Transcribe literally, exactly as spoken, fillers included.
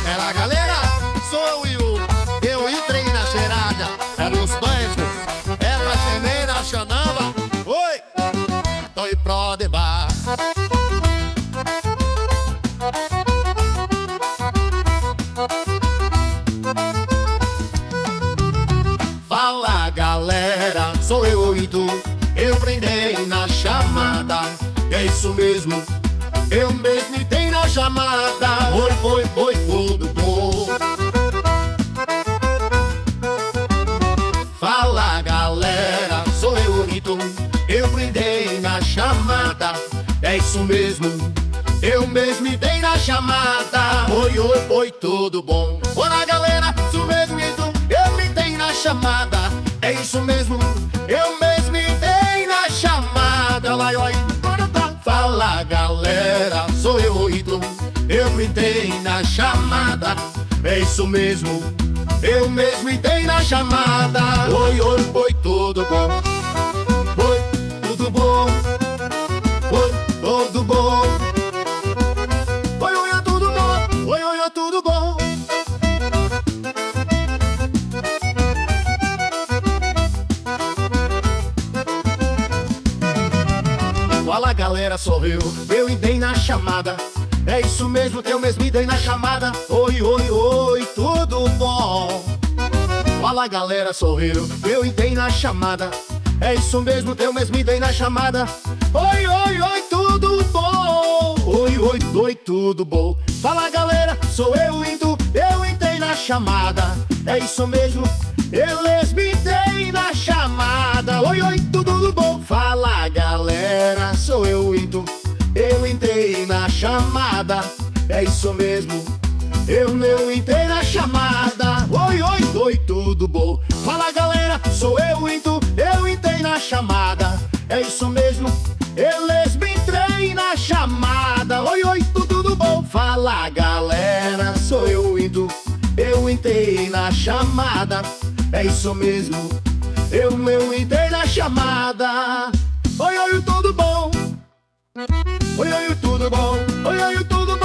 Ela, galera, sou eu. Eu entrei na cheirada. Era os dois. Ela chamei na chanamba. Oi, tô aí pro debar. Fala, galera, sou eu e tu. Eu prendei na chamada. É isso mesmo, eu mesmo entrei na chamada. Oi, oi, oi, tudo bom? Fala, galera, sou eu e tu. Eu prendei na chamada. É isso mesmo, eu mesmo entrei na chamada. Oi, oi, oi, tudo bom? Olá, galera, sou mesmo e tu. Eu entrei na chamada. É isso mesmo, eu mesmo entrei na chamada. Lá, oi. Fala, galera, sou eu e tu. Eu entrei na chamada. É isso mesmo, eu mesmo entrei na chamada. Oi, oi, oi, tudo bom? Oi, tudo bom? Oi, tudo bom? Oi, oi, é tudo bom? Oi, oi, é tudo bom? Fala, galera, sou eu. Eu entrei na chamada. É isso mesmo, eu mesmo entrei na chamada. Oi, oi, oi, tudo bom? Fala, galera, sou eu. Eu entrei na chamada. É isso mesmo, eu mesmo entrei na chamada. Oi, oi, oi, tudo bom? Oi, oi, oi, tudo bom? Fala, galera, sou eu e tu. Eu entrei na chamada. É isso mesmo, eu mesmo entrei na chamada. Oi, oi, tudo bom? Fala, galera, sou eu e tu. Eu entrei na chamada. É isso mesmo, eu não entrei na chamada. Oi, oi, oi, tudo bom? Fala, galera, sou eu e tu. Eu entrei na chamada. É isso mesmo, eu mesmo entrei na chamada. Oi, oi, tudo bom? Fala, galera, sou eu e tu. Eu entrei na chamada. É isso mesmo, eu não entrei na chamada. Oi, oi, tudo bom? Oi, oi, tudo bom? Oi, oi, tudo